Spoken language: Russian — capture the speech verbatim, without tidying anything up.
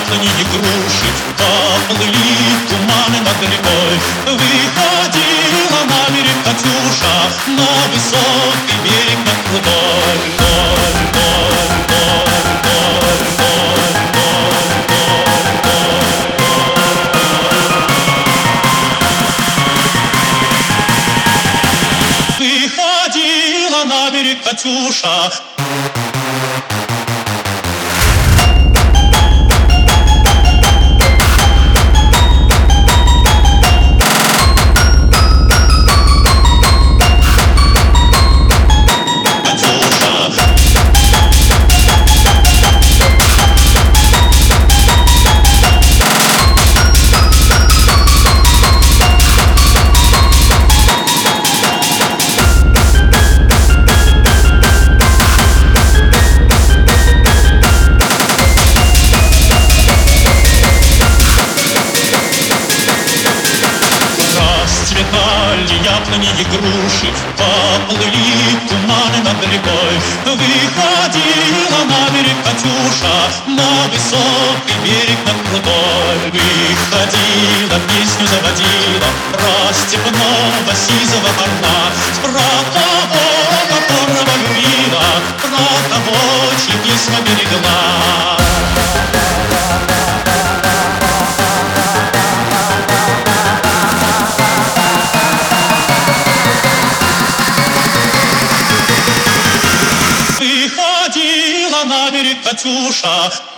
яблони и груши, поплыли туманы над рекой. Выходила на берег Катюша, на высокий берег над крутой. Вдоль, вдоль, вдоль, вдоль, вдоль, вдоль, вдоль, вдоль. Выходила на берег Катюша. Яблони и груши, поплыли туманы над рекой. Выходила на берег Катюша, на высокий берег над крутой. Выходила, песню заводила про степного сизого орла, про того, которого любила, про того, чьи письма берегла. Выходила на берег Катюша.